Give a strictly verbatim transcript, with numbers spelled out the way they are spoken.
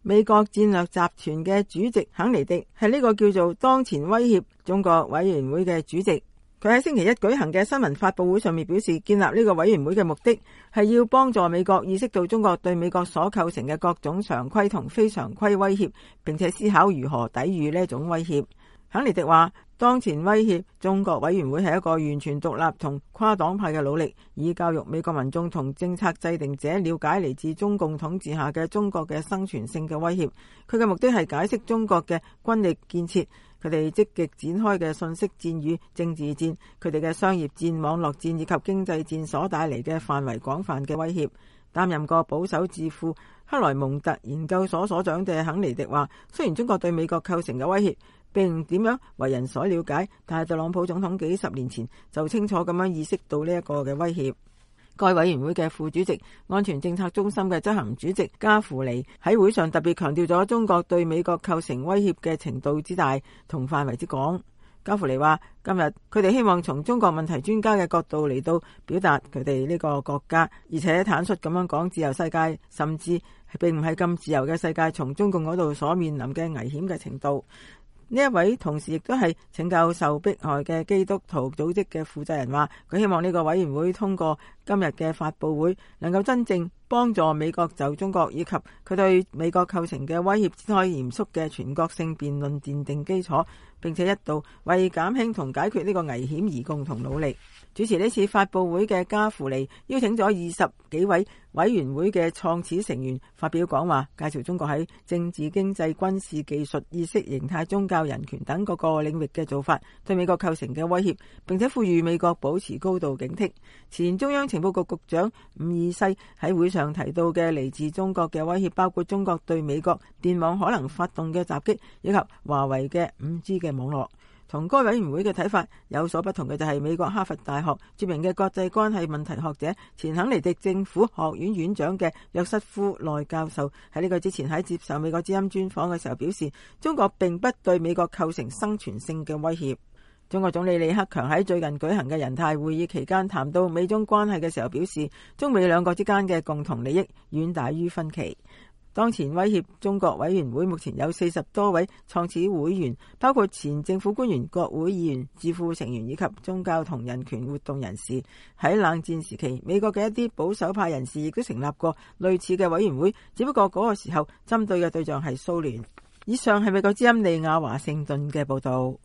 美國戰略集團嘅主席肯尼迪係呢個叫做當前威脅中國委員會嘅主席。佢喺星期一舉行嘅新聞發佈會上面表示，建立呢個委員會嘅目的係要幫助美國意識到中國對美國所構成嘅各種常規同非常規威脅，並且思考如何抵禦呢種威脅。肯尼迪話，當前威脅中國委員會係一個完全獨立同跨黨派嘅努力，以教育美國民眾同政策制定者了解嚟自中共統治下嘅中國嘅生存性嘅威脅。佢嘅目的係解釋中國嘅軍力建設，佢哋積極展開嘅信息戰與政治戰，佢哋嘅商業戰、網絡戰以及經濟戰所帶嚟嘅範圍廣泛嘅威脅。擔任過保守智庫克萊蒙特研究所所長嘅肯尼迪話，雖然中國對美國構成嘅威脅並唔點樣為人所了解，但係特朗普總統幾十年前就清楚咁樣意識到呢一個嘅威脅。該委員會嘅副主席、安全政策中心嘅執行主席加芙尼喺會上特別強調咗中國對美國構成威脅嘅程度之大同範圍之廣。加芙尼話，今日佢哋希望從中國問題專家嘅角度嚟到表達佢哋呢個國家，而且坦率咁樣講自由世界甚至並唔係咁自由嘅世界從中共嗰度所面臨嘅危險嘅程度。呢一位同時亦都係拯救受迫害嘅基督徒組織嘅負責人話，佢希望呢個委員會通過今日嘅發佈會能夠真正幫助美國就中國以及佢對美國構成嘅威脅展開嚴肅嘅全國性辯論奠定基礎，並且一度為減輕同解決呢個危險而共同努力。主持呢次發佈會嘅加芙尼邀請咗二十幾位委員會嘅創始成員發表講話，介紹中國喺政治、經濟、軍事、技術、意識形態、宗教、人權等各個領域嘅做法對美國構成嘅威脅，並且呼籲美國保持高度警惕。前中央情報局局長伍爾西喺會上提到嘅嚟自中國嘅威脅包括中國對美國電網可能發動嘅襲擊，以及華為嘅五 G 嘅網絡。同該委員會嘅睇法有所不同嘅就係美國哈佛大學著名嘅國際關係問題學者、前肯尼迪政府學院院長嘅約瑟夫內教授喺呢個之前喺接受美國之音專訪嘅時候表示，中國並不對美國構成生存性嘅威脅。中國總理李克強喺最近舉行嘅人大會議期間談到美中關係嘅時候表示，中美兩國之間嘅共同利益遠大於分歧。當前威脅中國委員會目前有四十多位創始會員，包括前政府官員、國會議員、智庫成員以及宗教同人權活動人士。喺冷戰時期，美國嘅一啲保守派人士亦都成立過類似嘅委員會，只不過嗰個時候針對嘅對象係蘇聯。以上係美國之音利亞華盛頓嘅報道。